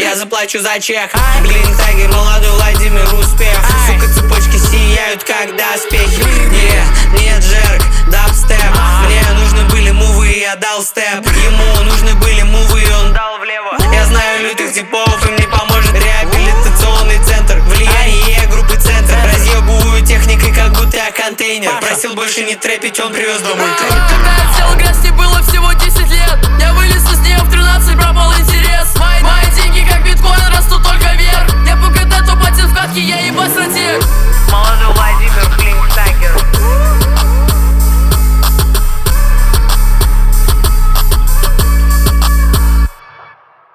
Я заплачу за чек. Глин Тайгер, молодой Владимир Успех. Сука, цепочки сияют, как доспехи. Нет, Джерк, дабстеп. Мне нужны были мувы, и я дал степ. Ему нужны были мувы, и он дал влево. Я знаю лютых типов, им не поможет реабилитационный центр. Влияние группы центр. Разъебываю техникой, как будто я контейнер. Просил больше не трэпить, он привез домой. Когда я сел, грязь, не было всего 10 лет. Я вылез из нее в 13, пропал интерес.